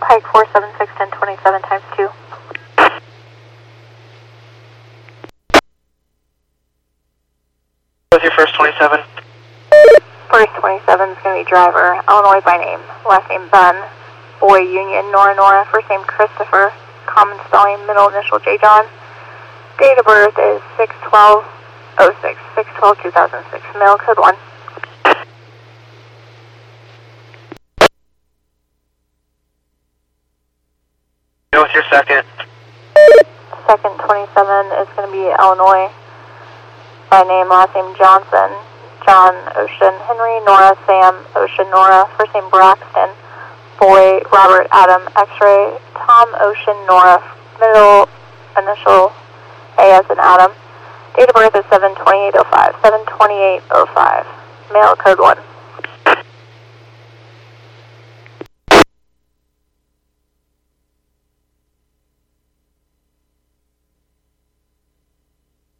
Pike 476-1027 times 2. What's your first 27? First 27 is going to be driver, Illinois by name, last name Ben, boy Union, Nora, first name Christopher, common spelling, middle initial J. John. Date of birth is 6/12/06, 6/12/2006, male, code 1. What's your second? Second 27 is going to be Illinois by name, last name Johnson, John, Ocean, Henry, Nora, Sam, Ocean, Nora, first name Braxton, boy Robert, Adam, X-ray, Tom, Ocean, Nora, middle initial A as in Adam. Date of birth is 7/28/05, 7/28/05, male, code 1.